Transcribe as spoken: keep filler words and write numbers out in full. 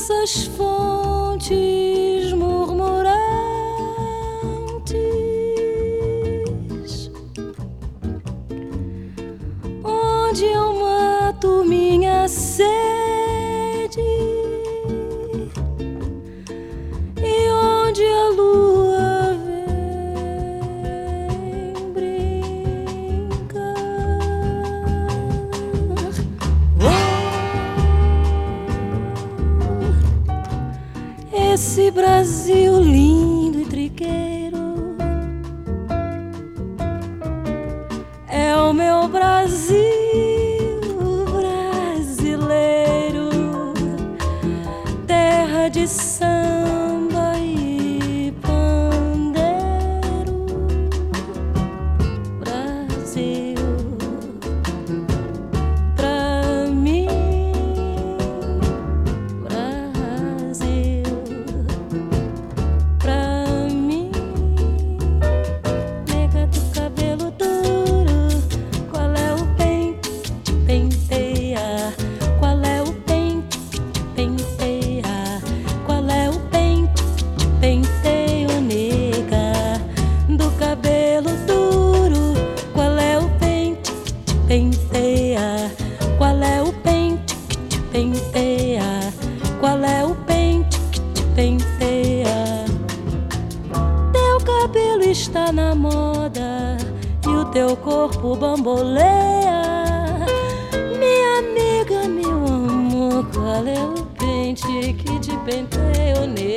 nossas fontes murmurantes, onde eu mato minha sede e onde a lua vem brincar. Oh, esse Brasil lindo e trigueiro é o meu Brasil brasileiro, terra de samba e pandeiro. Brasil, pra mim, Brasil, pra mim. Nega do cabelo duro, qual é o pente que te penteia? Qual é o pente que te penteia? Qual é o pente que te penteia, nega do cabelo duro? Qual é o pente que te penteia? Qual é o pente que te penteia? Qual é o pente que te penteia? Teu cabelo está na moda e o teu corpo bamboleia. Minha amiga, meu amor, qual é o pente que te penteia, nega?